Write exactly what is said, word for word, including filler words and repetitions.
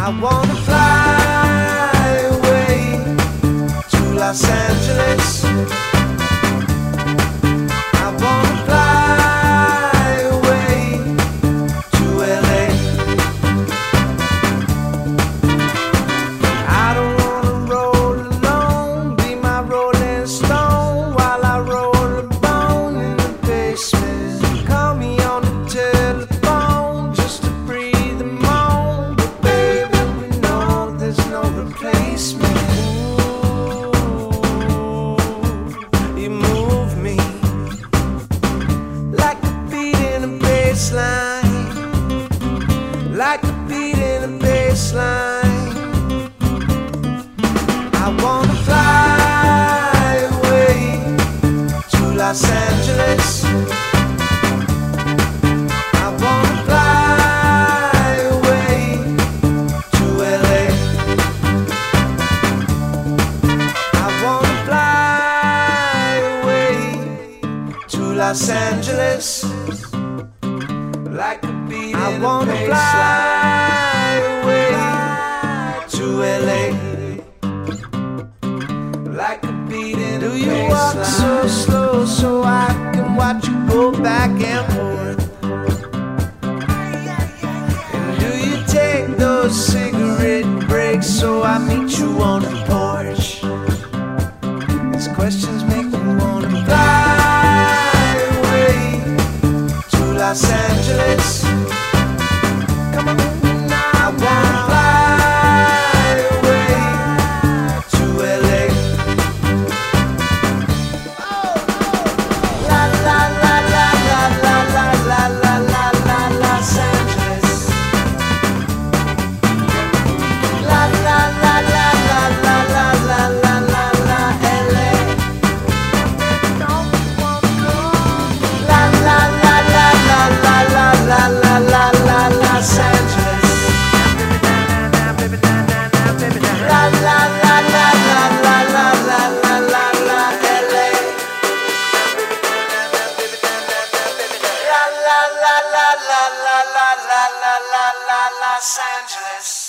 I wanna fly away to Los Angeles. I wanna fly away to L A. I don't wanna roll alone, be my rolling stone while I roll a bone in the basement. Call me on the telephone just to breathe and moan, but baby, we know there's no replacement. Ooh, you move me like a beat in a bass line, like a beat in a bass line. I wanna fly away to Los Angeles. I wanna fly away to L A. I wanna fly away to Los Angeles. Like a beat I in wanna a fly away to L A. Like a beat in Do a you walk so slow so I can watch you go back and forth? And do you take those cigarette breaks so I meet you on the porch? These questions make me wanna fly away to Los Angeles. Come on now, I wanna fly away to L A. La la la la la la la la la la la Los Angeles. La la la la la la la la la la la L A. La la la la la la la la la la la Los Angeles. La la la la la la la la la la la L A. La la la la la la la la la la la Los Angeles.